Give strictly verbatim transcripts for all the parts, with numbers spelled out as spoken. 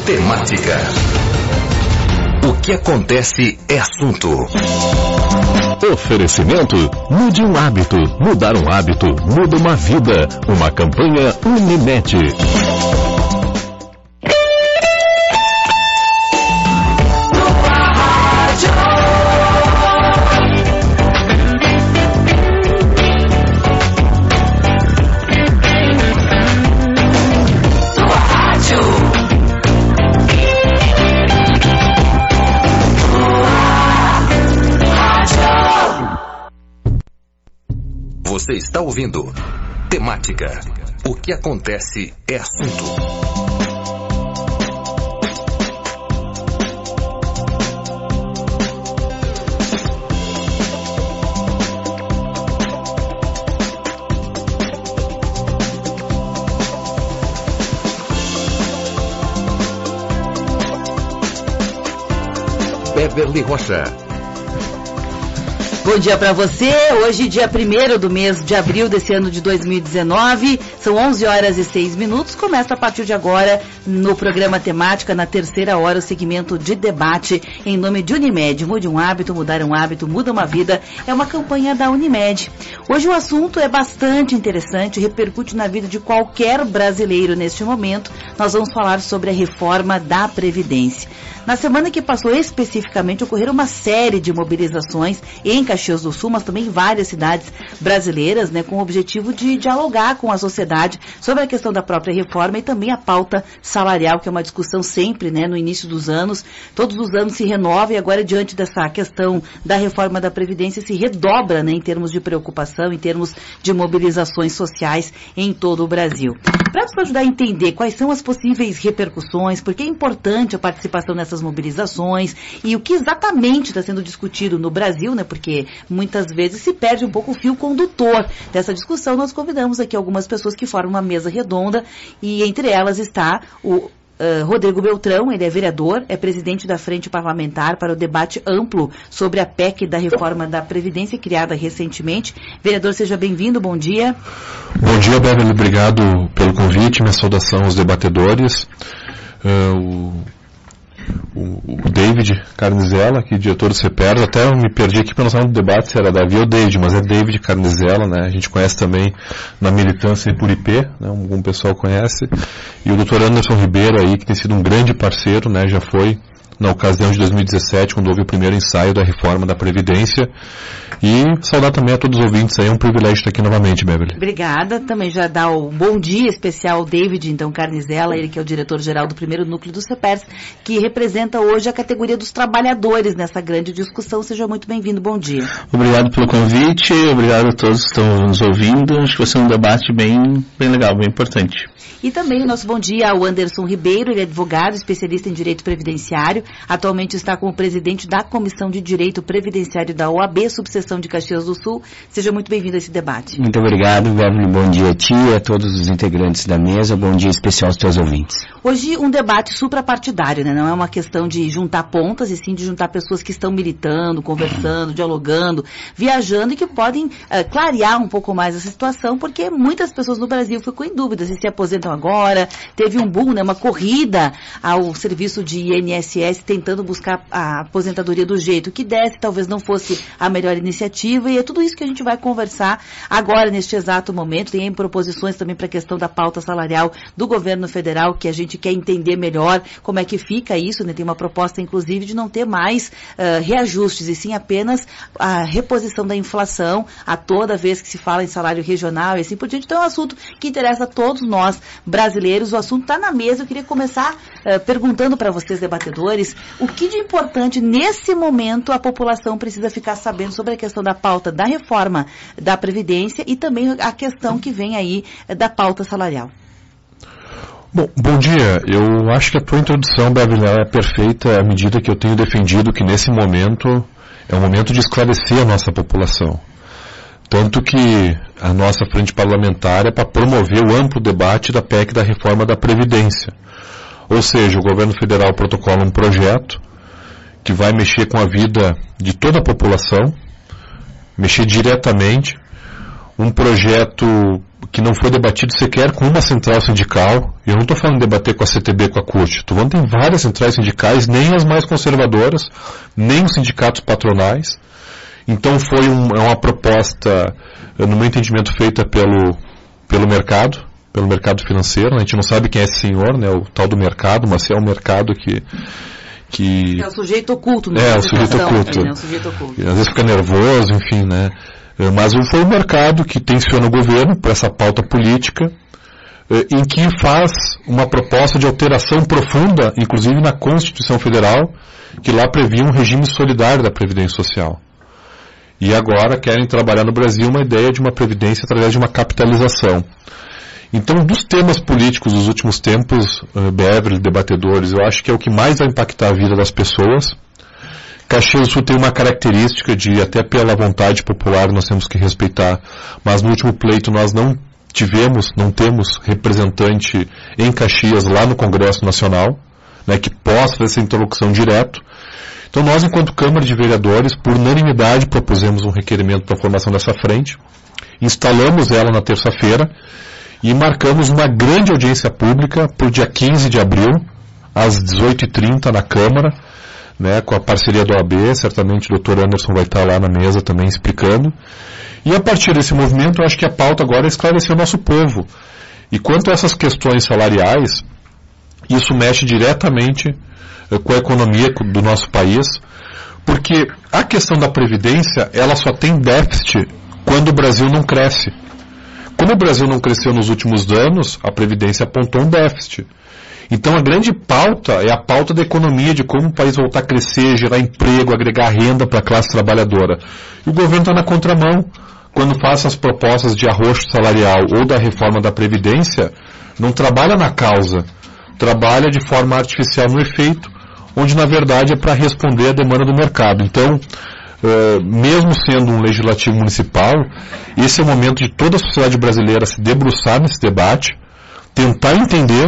Temática. O que acontece é assunto. Oferecimento: mude um hábito. Mudar um hábito muda uma vida. Uma campanha Unimed. Você está ouvindo Temática. O que acontece é assunto. Beverly Rocha. Bom dia para você, hoje dia primeiro do mês de abril desse ano de dois mil e dezenove, são onze horas e seis minutos, começa a partir de agora no programa Temática, na terceira hora, o segmento de debate em nome de Unimed. Mude um hábito, mudar um hábito, muda uma vida, é uma campanha da Unimed. Hoje o assunto é bastante interessante, repercute na vida de qualquer brasileiro neste momento. Nós vamos falar sobre a reforma da Previdência. Na semana que passou, especificamente, ocorreram uma série de mobilizações em Caxias do Sul, mas também em várias cidades brasileiras, né, com o objetivo de dialogar com a sociedade sobre a questão da própria reforma e também a pauta salarial, que é uma discussão sempre, né, no início dos anos. Todos os anos se renova e agora, diante dessa questão da reforma da Previdência, se redobra, né, em termos de preocupação, em termos de mobilizações sociais em todo o Brasil. Para nos ajudar a entender quais são as possíveis repercussões, porque é importante a participação nessas mobilizações e o que exatamente está sendo discutido no Brasil, né? Porque muitas vezes se perde um pouco o fio condutor dessa discussão. Nós convidamos aqui algumas pessoas que formam uma mesa redonda e entre elas está o Uh, Rodrigo Beltrão, ele é vereador, é presidente da Frente Parlamentar para o debate amplo sobre a P E C da reforma da Previdência, criada recentemente. Vereador, seja bem-vindo, bom dia. Bom dia, Beverly, obrigado pelo convite, minha saudação aos debatedores. Uh, o, o, o David Carnizella, aqui, diretor do CEPERS, até eu me perdi aqui para nós falar do debate se era Davi ou David, mas é David Carnizella, né? A gente conhece também na militância por I P, né? Algum pessoal conhece. E o doutor Anderson Ribeiro aí, que tem sido um grande parceiro, né? Já foi na ocasião de dois mil e dezessete, quando houve o primeiro ensaio da reforma da Previdência. E saudar também a todos os ouvintes aí, é um privilégio estar aqui novamente, Beverly. Obrigada, também já dá o bom dia especial ao David, então, Carnizella, ele que é o diretor-geral do primeiro núcleo do CEPERS, que representa hoje a categoria dos trabalhadores nessa grande discussão. Seja muito bem-vindo, bom dia. Obrigado pelo convite, obrigado a todos que estão nos ouvindo, acho que vai ser um debate bem, bem legal, bem importante. E também o nosso bom dia ao Anderson Ribeiro, ele é advogado, especialista em direito previdenciário, atualmente está como presidente da Comissão de Direito Previdenciário da O A B, subseção de Caxias do Sul. Seja muito bem-vindo a esse debate. Muito obrigado, Beverly, bom dia a ti e a todos os integrantes da mesa, bom dia especial aos teus ouvintes. Hoje um debate suprapartidário, né? Não é uma questão de juntar pontas, e sim de juntar pessoas que estão militando, conversando, dialogando, viajando e que podem uh, clarear um pouco mais essa situação, porque muitas pessoas no Brasil ficam em dúvida se se aposentam agora. Teve um boom, né? Uma corrida ao serviço de I N S S tentando buscar a aposentadoria do jeito que desse, talvez não fosse a melhor iniciativa, e é tudo isso que a gente vai conversar agora, neste exato momento. Tem proposições também para a questão da pauta salarial do governo federal, que a gente quer entender melhor como é que fica isso, né? Tem uma proposta, inclusive, de não ter mais uh, reajustes, e sim apenas a reposição da inflação a toda vez que se fala em salário regional e assim por diante. Então é um assunto que interessa a todos nós brasileiros. O assunto está na mesa. Eu queria começar uh, perguntando para vocês, debatedores, o que de importante nesse momento a população precisa ficar sabendo sobre a questão da pauta da reforma da Previdência e também a questão que vem aí da pauta salarial. Bom, bom dia. Eu acho que a tua introdução, Beverly, é perfeita à medida que eu tenho defendido que nesse momento é o momento de esclarecer a nossa população. Tanto que a nossa frente parlamentar é para promover o amplo debate da P E C da reforma da Previdência. Ou seja, o governo federal protocola um projeto que vai mexer com a vida de toda a população, mexer diretamente. um projeto que não foi debatido sequer com uma central sindical. Eu não estou falando de debater com a C T B, com a CUT. Estou falando que tem várias centrais sindicais, nem as mais conservadoras, nem os sindicatos patronais. Então foi um, uma proposta, no meu entendimento, feita pelo, pelo mercado, pelo mercado financeiro. A gente não sabe quem é esse senhor, né, o tal do mercado, mas é o mercado que... que é o sujeito oculto. Né, é, o sujeito oculto. Aí, né, o sujeito oculto. Às vezes fica nervoso, enfim, né. Mas foi o mercado que tensiona o governo por essa pauta política, em que faz uma proposta de alteração profunda, inclusive na Constituição Federal, que lá previa um regime solidário da Previdência Social. E agora querem trabalhar no Brasil uma ideia de uma Previdência através de uma capitalização. Então, dos temas políticos dos últimos tempos, Beverly, debatedores, eu acho que é o que mais vai impactar a vida das pessoas. Caxias do Sul tem uma característica de, até pela vontade popular, nós temos que respeitar, mas no último pleito nós não tivemos, não temos representante em Caxias lá no Congresso Nacional, né, que possa fazer essa interlocução direto. Então nós, enquanto Câmara de Vereadores, por unanimidade propusemos um requerimento para a formação dessa frente, instalamos ela na terça-feira e marcamos uma grande audiência pública para o dia quinze de abril, às dezoito e trinta na Câmara, né, com a parceria do O A B, certamente o doutor Anderson vai estar lá na mesa também explicando. E a partir desse movimento, eu acho que a pauta agora é esclarecer o nosso povo. E quanto a essas questões salariais, isso mexe diretamente eh, com a economia do nosso país, porque a questão da Previdência, ela só tem déficit quando o Brasil não cresce. Como o Brasil não cresceu nos últimos anos, a Previdência apontou um déficit. Então a grande pauta é a pauta da economia, de como o país voltar a crescer, gerar emprego, agregar renda para a classe trabalhadora. E o governo está na contramão. Quando faz as propostas de arroxo salarial ou da reforma da Previdência, não trabalha na causa, trabalha de forma artificial no efeito, onde na verdade é para responder à demanda do mercado. Então, uh, mesmo sendo um legislativo municipal, esse é o momento de toda a sociedade brasileira se debruçar nesse debate, tentar entender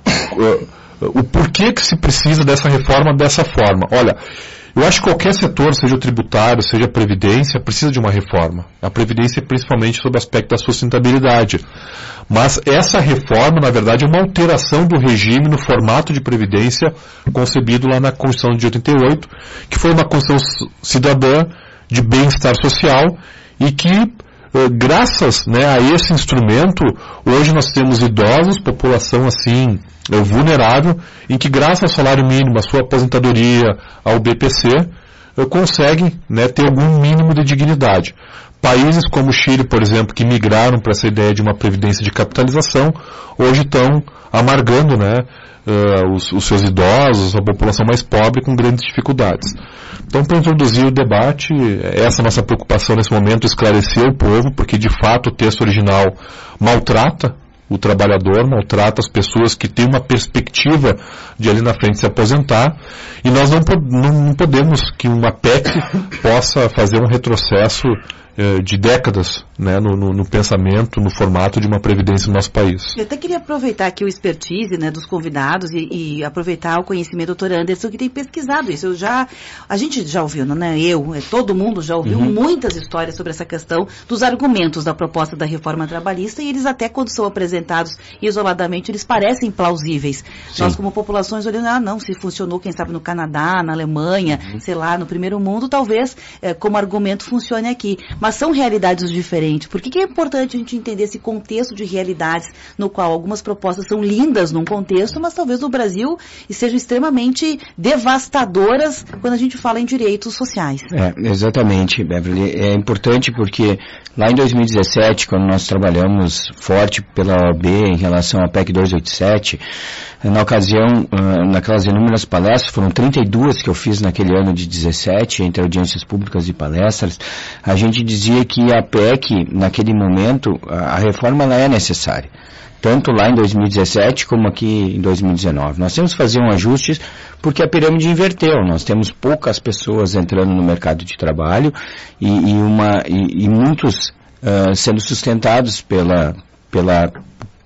o porquê que se precisa dessa reforma dessa forma. Olha, eu acho que qualquer setor, seja o tributário, seja a Previdência, precisa de uma reforma. A Previdência principalmente sob o aspecto da sustentabilidade. Mas essa reforma, na verdade, é uma alteração do regime no formato de Previdência concebido lá na Constituição de oitenta e oito, que foi uma Constituição cidadã de bem-estar social e que, graças, né, a esse instrumento, hoje nós temos idosos, população assim, vulnerável, em que graças ao salário mínimo, à sua aposentadoria, ao B P C, conseguem, né, ter algum mínimo de dignidade. Países como o Chile, por exemplo, que migraram para essa ideia de uma previdência de capitalização, hoje estão amargando, né, uh, os, os seus idosos, a população mais pobre com grandes dificuldades. Então, para introduzir o debate, essa é a nossa preocupação nesse momento, esclarecer o povo, porque de fato o texto original maltrata o trabalhador, maltrata as pessoas que têm uma perspectiva de ali na frente se aposentar, e nós não, não, não podemos que uma P E C possa fazer um retrocesso eh, de décadas, né, no, no, no pensamento, no formato de uma previdência no nosso país. Eu até queria aproveitar aqui o expertise, né, dos convidados e, e aproveitar o conhecimento do doutor Anderson, que tem pesquisado isso. Eu já, a gente já ouviu, não é eu, é, todo mundo já ouviu uhum. muitas histórias sobre essa questão dos argumentos da proposta da reforma trabalhista, e eles até quando são apresentados isoladamente, eles parecem plausíveis. Sim. Nós como populações olhando, ah não, se funcionou, quem sabe no Canadá, na Alemanha, uhum. sei lá, no primeiro mundo, talvez é, como argumento funcione aqui. Mas são realidades diferentes. Por que, que é importante a gente entender esse contexto de realidades no qual algumas propostas são lindas num contexto, mas talvez no Brasil sejam extremamente devastadoras quando a gente fala em direitos sociais? É, exatamente, Beverly. É importante porque lá em dois mil e dezessete, quando nós trabalhamos forte pela O A B em relação à P E C duzentos e oitenta e sete, na ocasião, naquelas inúmeras palestras, foram trinta e duas que eu fiz naquele ano de dezessete, entre audiências públicas e palestras, a gente dizia que a P E C, naquele momento, a reforma ela é necessária. Tanto lá em dois mil e dezessete como aqui em dois mil e dezenove. Nós temos que fazer um ajuste porque a pirâmide inverteu. Nós temos poucas pessoas entrando no mercado de trabalho e, e, uma, e, e muitos uh, sendo sustentados pela, pela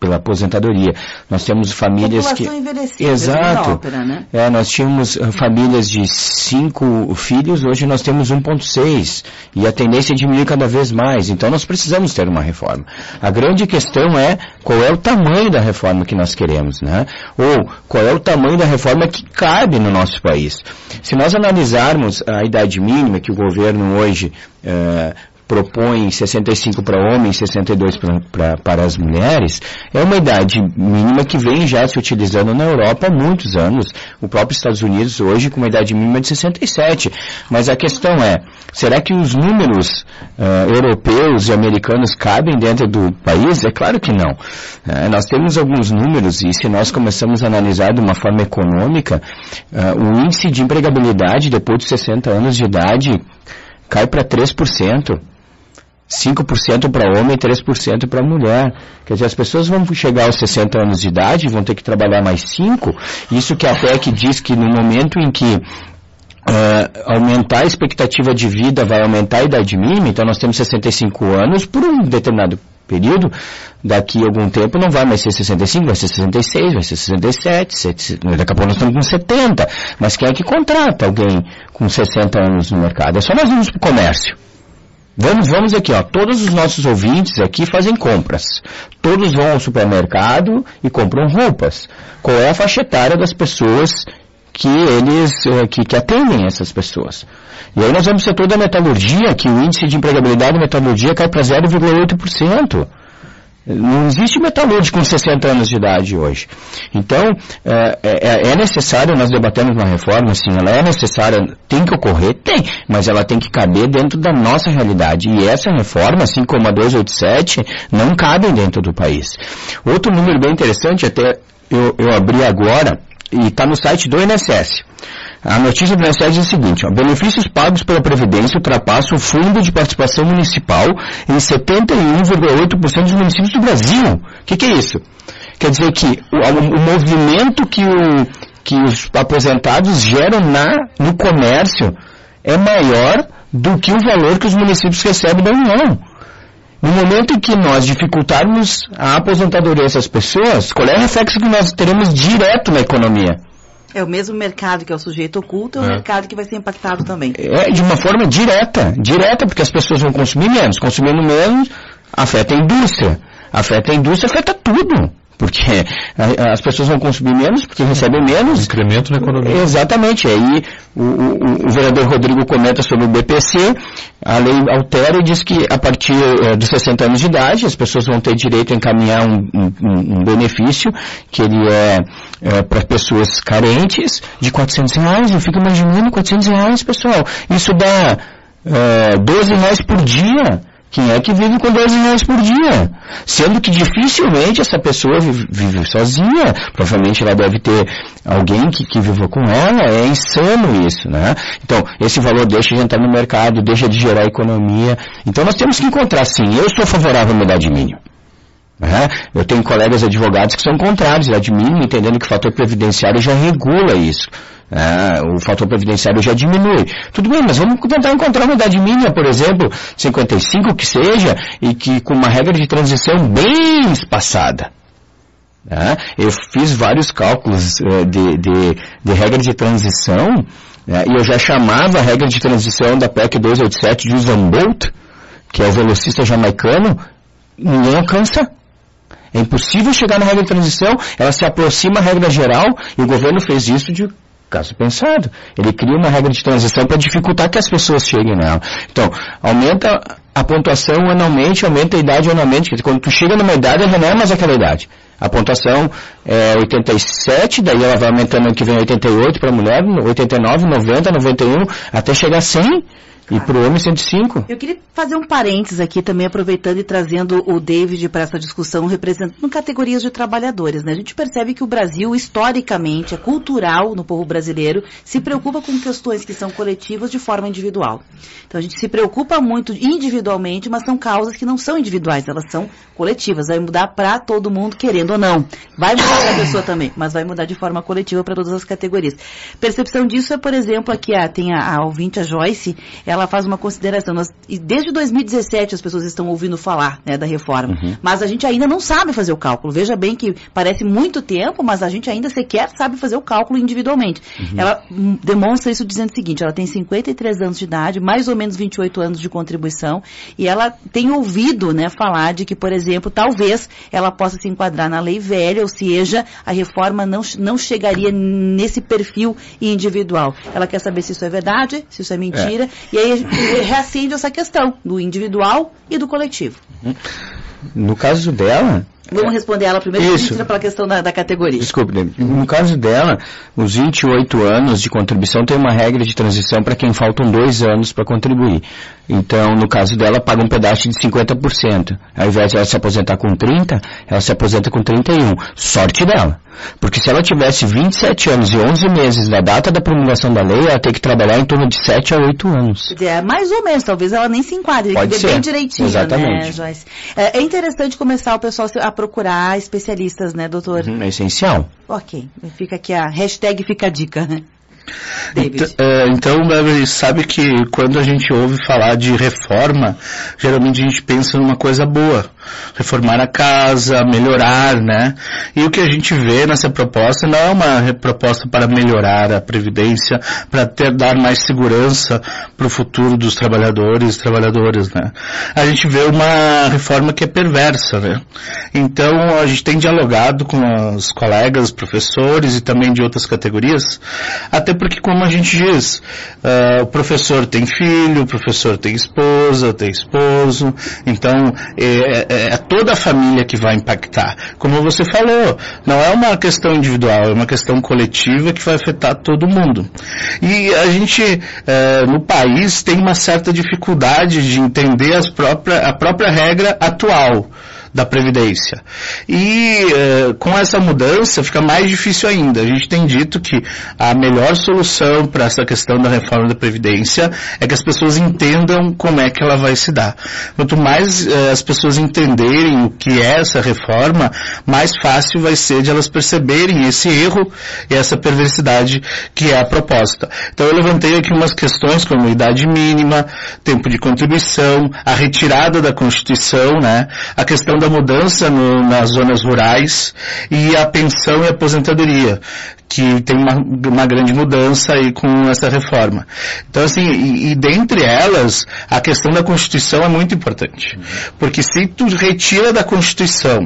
pela aposentadoria. Nós temos famílias população que... envelhecida, Exato. Ópera, né? É, nós tínhamos uh, famílias de cinco filhos, hoje nós temos um vírgula seis, e a tendência é diminuir cada vez mais, então nós precisamos ter uma reforma. A grande questão é qual é o tamanho da reforma que nós queremos, né? Ou qual é o tamanho da reforma que cabe no nosso país. Se nós analisarmos a idade mínima que o governo hoje uh, propõe sessenta e cinco para homens, sessenta e dois pra, pra, para as mulheres, é uma idade mínima que vem já se utilizando na Europa há muitos anos. O próprio Estados Unidos hoje com uma idade mínima de sessenta e sete. Mas a questão é, será que os números uh, europeus e americanos cabem dentro do país? É claro que não. Uh, nós temos alguns números e se nós começamos a analisar de uma forma econômica, uh, o índice de empregabilidade depois de sessenta anos de idade cai para três por cento. cinco por cento para homem e três por cento para mulher. Quer dizer, as pessoas vão chegar aos sessenta anos de idade, vão ter que trabalhar mais cinco. Isso que a P E C diz que no momento em que uh, aumentar a expectativa de vida vai aumentar a idade mínima, então nós temos sessenta e cinco anos por um determinado período, daqui a algum tempo não vai mais ser sessenta e cinco, vai ser sessenta e seis, vai ser sessenta e sete, daqui a pouco nós estamos com setenta. Mas quem é que contrata alguém com sessenta anos no mercado? É só nós irmos para o comércio. Vamos, vamos aqui, ó. Todos os nossos ouvintes aqui fazem compras. Todos vão ao supermercado e compram roupas. Qual é a faixa etária das pessoas que eles, que, que atendem essas pessoas? E aí nós vamos ter toda a metalurgia, que o índice de empregabilidade da metalurgia cai para zero vírgula oito por cento. Não existe metalúrgico com sessenta anos de idade hoje. Então, é, é, é necessário, nós debatemos uma reforma, sim, ela é necessária, tem que ocorrer, tem, mas ela tem que caber dentro da nossa realidade. E essa reforma, assim como a duzentos e oitenta e sete, não cabem dentro do país. Outro número bem interessante, até eu, eu abri agora, e está no site do I N S S. A notícia do I N S S diz o seguinte, ó, benefícios pagos pela Previdência ultrapassam o Fundo de Participação Municipal em setenta e um vírgula oito por cento dos municípios do Brasil. O que, que é isso? Quer dizer que o, o, o movimento que, o, que os aposentados geram na, no comércio é maior do que o valor que os municípios recebem da União. No momento em que nós dificultarmos a aposentadoria dessas pessoas, qual é o reflexo que nós teremos direto na economia? É o mesmo mercado que é o sujeito oculto, é o é. mercado que vai ser impactado também. É, de uma forma direta, direta, porque as pessoas vão consumir menos. Consumindo menos, afeta a indústria. Afeta a indústria, afeta tudo. Porque as pessoas vão consumir menos, porque recebem menos. Incremento na economia. Exatamente. Aí o, o, o vereador Rodrigo comenta sobre o B P C, a lei altera e diz que a partir é, dos sessenta anos de idade, as pessoas vão ter direito a encaminhar um, um, um benefício, que ele é, é para pessoas carentes, de quatrocentos reais. Eu fico imaginando quatrocentos reais, pessoal. Isso dá é, doze reais por dia. Quem é que vive com doze reais por dia? Sendo que dificilmente essa pessoa vive, vive sozinha. Provavelmente ela deve ter alguém que, que viva com ela. É insano isso, né? Então, esse valor deixa de entrar no mercado, deixa de gerar economia. Então, nós temos que encontrar, sim. Eu sou favorável à idade mínima. Né? Eu tenho colegas advogados que são contrários à idade mínima, entendendo que o fator previdenciário já regula isso. Ah, o fator previdenciário já diminui. Tudo bem, mas vamos tentar encontrar uma idade mínima, por exemplo, cinquenta e cinco que seja, e que com uma regra de transição bem espaçada. Ah, eu fiz vários cálculos uh, de, de, de regra de transição, uh, e eu já chamava a regra de transição da P E C duzentos e oitenta e sete de Usain Bolt, que é o velocista jamaicano, ninguém alcança. É impossível chegar na regra de transição, ela se aproxima da regra geral, e o governo fez isso de caso pensado. Ele cria uma regra de transição para dificultar que as pessoas cheguem nela. Então, aumenta a pontuação anualmente, aumenta a idade anualmente. Quando tu chega numa idade, ela não é mais aquela idade. A pontuação é oitenta e sete, daí ela vai aumentando ano que vem oitenta e oito para a mulher, oitenta e nove, noventa, noventa e um, até chegar a cem. E para o homem cento e cinco. Eu queria fazer um parênteses aqui também, aproveitando e trazendo o David para essa discussão, representando categorias de trabalhadores, né? A gente percebe que o Brasil, historicamente, é cultural no povo brasileiro, se preocupa com questões que são coletivas de forma individual. Então a gente se preocupa muito individualmente, mas são causas que não são individuais, elas são coletivas. Vai mudar para todo mundo, querendo ou não. Vai mudar para a pessoa também, mas vai mudar de forma coletiva para todas as categorias. Percepção disso é, por exemplo, aqui a, tem a, a ouvinte, a Joyce, ela ela faz uma consideração. Nós, e desde dois mil e dezessete as pessoas estão ouvindo falar, né, da reforma. Uhum. Mas a gente ainda não sabe fazer o cálculo. Veja bem que parece muito tempo, mas a gente ainda sequer sabe fazer o cálculo individualmente. Uhum. Ela hum, demonstra isso dizendo o seguinte: ela tem cinquenta e três anos de idade, mais ou menos vinte e oito anos de contribuição, e ela tem ouvido, né, falar de que, por exemplo, talvez ela possa se enquadrar na lei velha, ou seja, a reforma não, não chegaria nesse perfil individual. Ela quer saber se isso é verdade, se isso é mentira, é. E aí reacende essa questão do individual e do coletivo. No caso dela... Vamos responder ela primeiro, Isso. pela questão da, da categoria. Desculpe, no caso dela, os vinte e oito anos de contribuição tem uma regra de transição para quem faltam dois anos para contribuir. Então, no caso dela, paga um pedaço de cinquenta por cento. Ao invés de ela se aposentar com trinta, ela se aposenta com trinta e um. Sorte dela. Porque se ela tivesse vinte e sete anos e onze meses da data da promulgação da lei, ela tem que trabalhar em torno de sete a oito anos. Quer dizer, é mais ou menos, talvez ela nem se enquadre, Pode tem que ser. ver bem direitinho, Exatamente. né, Joyce? É, é interessante começar o pessoal a procurar especialistas, né, doutor? Uhum, é essencial. Ok, fica aqui a hashtag fica a dica, né? David. Então, Beverly, sabe que quando a gente ouve falar de reforma, geralmente a gente pensa numa coisa boa. Reformar a casa, melhorar, né? E o que a gente vê nessa proposta não é uma proposta para melhorar a Previdência, para ter, dar mais segurança para o futuro dos trabalhadores e trabalhadoras, né? A gente vê uma reforma que é perversa, né? Então, a gente tem dialogado com os colegas, professores e também de outras categorias, até porque, como a gente diz, uh, o professor tem filho, o professor tem esposa, tem esposo, então é, é, é toda a família que vai impactar. Como você falou, não é uma questão individual, é uma questão coletiva que vai afetar todo mundo. E a gente, uh, no país, tem uma certa dificuldade de entender as própria, a própria regra atual da Previdência. E uh, com essa mudança fica mais difícil ainda. A gente tem dito que a melhor solução para essa questão da reforma da Previdência é que as pessoas entendam como é que ela vai se dar. Quanto mais uh, as pessoas entenderem o que é essa reforma, mais fácil vai ser de elas perceberem esse erro e essa perversidade que é a proposta. Então eu levantei aqui umas questões como idade mínima, tempo de contribuição, a retirada da Constituição, né, a questão da mudança no, nas zonas rurais e a pensão e aposentadoria, que tem uma, uma grande mudança aí com essa reforma. Então, assim, e, e dentre elas, a questão da Constituição é muito importante. Porque se tu retira da Constituição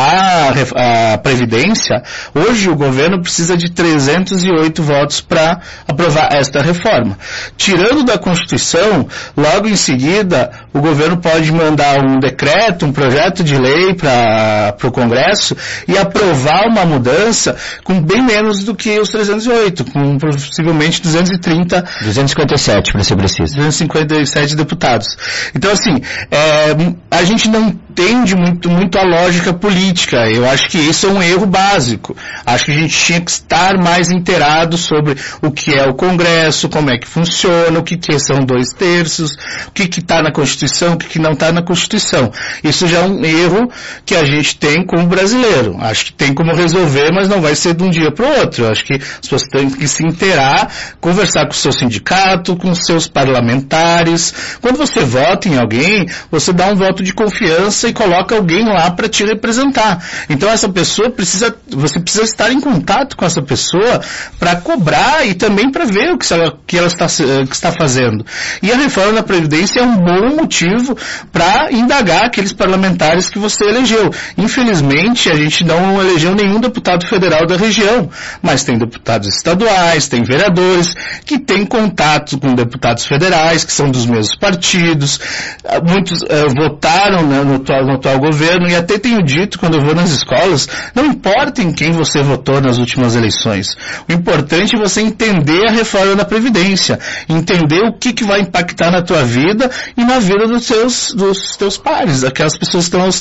a, a Previdência, hoje o governo precisa de trezentos e oito votos para aprovar esta reforma. Tirando da Constituição, logo em seguida, o governo pode mandar um decreto, um projeto de lei para o Congresso e aprovar uma mudança com bem menos do que os trezentos e oito, com possivelmente duzentos e trinta... duzentos e cinquenta e sete, para ser preciso. duzentos e cinquenta e sete deputados. Então, assim, é, a gente não entende muito, muito a lógica política. Eu acho que isso é um erro básico. Acho que a gente tinha que estar mais inteirado sobre o que é o Congresso, como é que funciona, o que, que são dois terços, o que está na Constituição, o que, que não está na Constituição. Isso já é um erro que a gente tem como brasileiro. Acho que tem como resolver, mas não vai ser de um dia para o outro. Eu acho que as pessoas têm que se inteirar, conversar com o seu sindicato, com os seus parlamentares. Quando você vota em alguém, você dá um voto de confiança e coloca alguém lá para te representar. Então essa pessoa precisa, você precisa estar em contato com essa pessoa para cobrar e também para ver o que ela, que ela está, que está fazendo. E a reforma da Previdência é um bom motivo para indagar aqueles parlamentares que você elegeu. Infelizmente, a gente não elegeu nenhum deputado federal da região, mas tem deputados estaduais, tem vereadores que têm contato com deputados federais, que são dos mesmos partidos. Muitos uh, votaram, né, no, atual, no atual governo, e até tenho dito, quando eu vou nas escolas, não importa em quem você votou nas últimas eleições. O importante é você entender a reforma da Previdência, entender o que, que vai impactar na tua vida e na vida dos teus, dos teus pares, aquelas pessoas que estão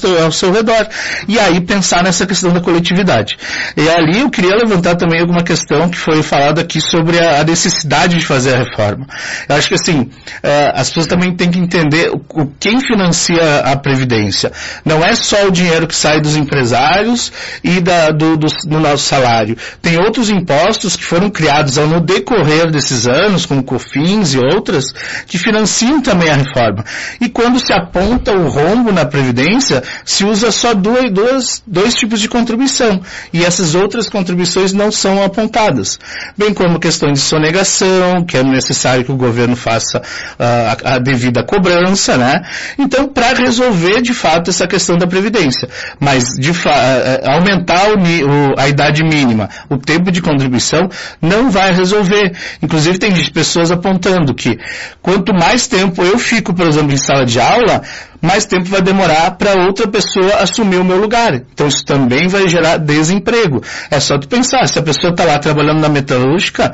seu, ao seu redor. E aí pensar nessa questão da coletividade. E ali eu queria levantar também alguma questão que foi falada aqui sobre a, a necessidade de fazer a reforma. Eu acho que assim, é, as pessoas também têm que entender o, o, quem financia a Previdência. Não é só o dinheiro que sai dos empresários e da, do, do, do nosso salário. Tem outros impostos que foram criados ao no decorrer desses anos, como COFINS e outras, que financiam também a reforma. E quando se aponta o rombo na Previdência, se usa só duas, duas, dois tipos de contribuição. E essas outras contribuições não são apontadas. Bem como questão de sonegação, que é necessário que o governo faça uh, a, a devida cobrança, né? Então, para resolver, de fato, essa questão da Previdência. Mas, de fa- uh, aumentar o, o, a idade mínima, o tempo de contribuição, não vai resolver. Inclusive, tem pessoas apontando que quanto mais tempo eu fico, por exemplo, em sala de aula, mais tempo vai demorar para outra pessoa assumir o meu lugar. Então isso também vai gerar desemprego. É só tu pensar, se a pessoa está lá trabalhando na metalúrgica,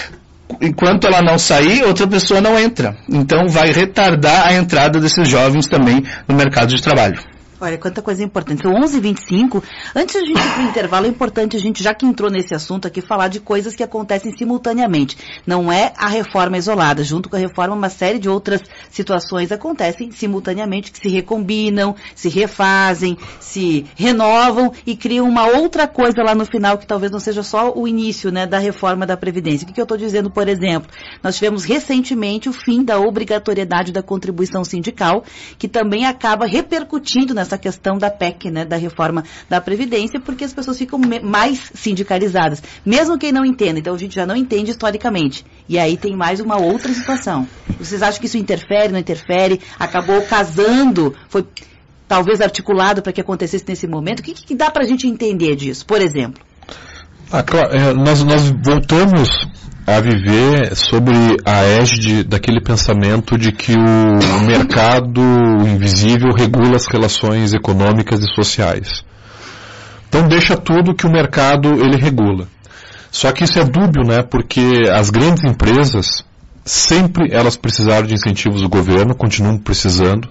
enquanto ela não sair, outra pessoa não entra. Então vai retardar a entrada desses jovens também no mercado de trabalho. Olha, quanta coisa importante. São onze e vinte e cinco. Antes de a gente ir para o intervalo, é importante a gente, já que entrou nesse assunto aqui, falar de coisas que acontecem simultaneamente. Não é a reforma isolada. Junto com a reforma, uma série de outras situações acontecem simultaneamente, que se recombinam, se refazem, se renovam e criam uma outra coisa lá no final, que talvez não seja só o início, né, da reforma da Previdência. O que, que eu estou dizendo, por exemplo? Nós tivemos recentemente o fim da obrigatoriedade da contribuição sindical, que também acaba repercutindo nessa questão da P E C, né, da reforma da Previdência, porque as pessoas ficam mais sindicalizadas, mesmo quem não entenda. Então a gente já não entende historicamente. E aí tem mais uma outra situação. Vocês acham que isso interfere, não interfere? Acabou casando, foi talvez articulado para que acontecesse nesse momento? O que, que dá para a gente entender disso, por exemplo? Ah, claro, é, nós, nós voltamos a viver sobre a égide daquele pensamento de que o mercado invisível regula as relações econômicas e sociais. Então deixa tudo que o mercado ele regula. Só que isso é dúbio, né? Porque as grandes empresas, sempre elas precisaram de incentivos do governo, continuam precisando.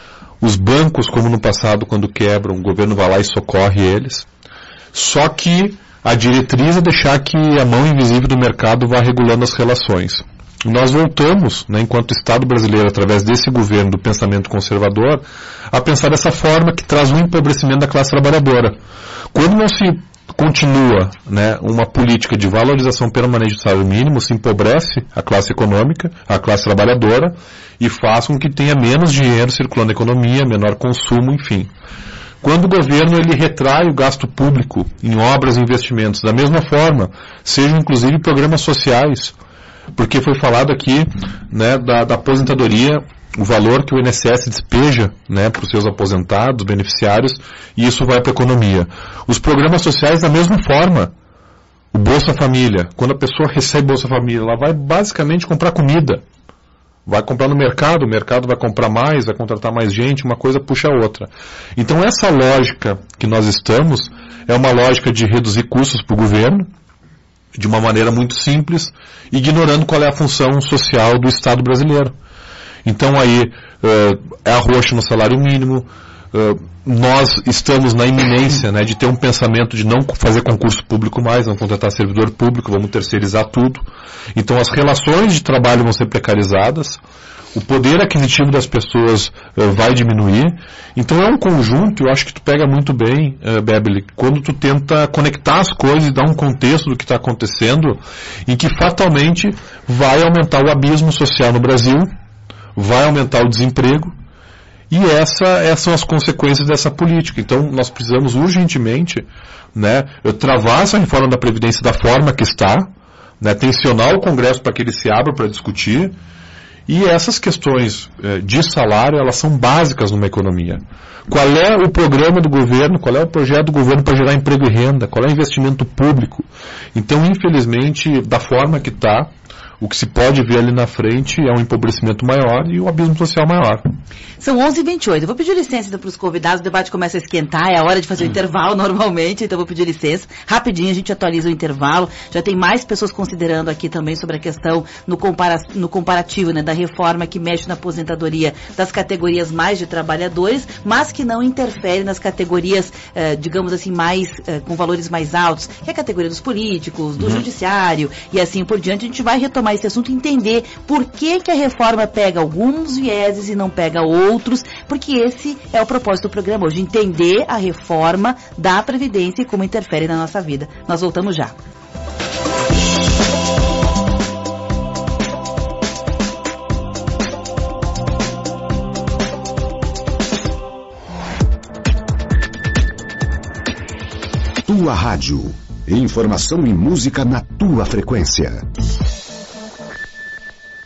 Os bancos, como no passado, quando quebram, o governo vai lá e socorre eles. Só que a diretriz é deixar que a mão invisível do mercado vá regulando as relações. Nós voltamos, né, enquanto Estado brasileiro, através desse governo do pensamento conservador, a pensar dessa forma que traz um empobrecimento da classe trabalhadora. Quando não se continua, né, uma política de valorização permanente do salário mínimo, se empobrece a classe econômica, a classe trabalhadora, e faz com que tenha menos dinheiro circulando na economia, menor consumo, enfim. Quando o governo ele retrai o gasto público em obras e investimentos, da mesma forma, sejam inclusive programas sociais, porque foi falado aqui, né, da, da aposentadoria, o valor que o I N S S despeja, né, para os seus aposentados, beneficiários, e isso vai para a economia. Os programas sociais, da mesma forma, o Bolsa Família, quando a pessoa recebe Bolsa Família, ela vai basicamente comprar comida. Vai comprar no mercado, o mercado vai comprar mais, vai contratar mais gente, uma coisa puxa a outra. Então essa lógica que nós estamos é uma lógica de reduzir custos para o governo, de uma maneira muito simples, ignorando qual é a função social do Estado brasileiro. Então aí é arroxo no salário mínimo, nós estamos na iminência, né, de ter um pensamento de não fazer concurso público mais, não contratar servidor público, vamos terceirizar tudo. Então as relações de trabalho vão ser precarizadas, o poder aquisitivo das pessoas uh, vai diminuir. Então é um conjunto, eu acho que tu pega muito bem, uh, Bebele, quando tu tenta conectar as coisas e dar um contexto do que está acontecendo, em que fatalmente vai aumentar o abismo social no Brasil, vai aumentar o desemprego, e essa, essas são as consequências dessa política. Então nós precisamos urgentemente, né, travar essa reforma da Previdência da forma que está, né, tensionar o Congresso para que ele se abra para discutir, e essas questões eh, de salário, elas são básicas numa economia. Qual é o programa do governo, qual é o projeto do governo para gerar emprego e renda, qual é o investimento público? Então, infelizmente, da forma que está, o que se pode ver ali na frente é um empobrecimento maior e o abismo social maior. São onze e vinte e oito. Eu vou pedir licença para os convidados, o debate começa a esquentar, é a hora de fazer o intervalo normalmente, então vou pedir licença. Rapidinho a gente atualiza o intervalo. Já tem mais pessoas considerando aqui também sobre a questão no, compara no comparativo, né, da reforma que mexe na aposentadoria das categorias mais de trabalhadores, mas que não interfere nas categorias, eh, digamos assim, mais eh, com valores mais altos, que é a categoria dos políticos, do uhum. judiciário e assim por diante. A gente vai retomar esse assunto e entender por que, que a reforma pega alguns vieses e não pega outros, porque esse é o propósito do programa hoje, entender a reforma da Previdência e como interfere na nossa vida. Nós voltamos já. Tua Rádio. Informação e música na tua frequência.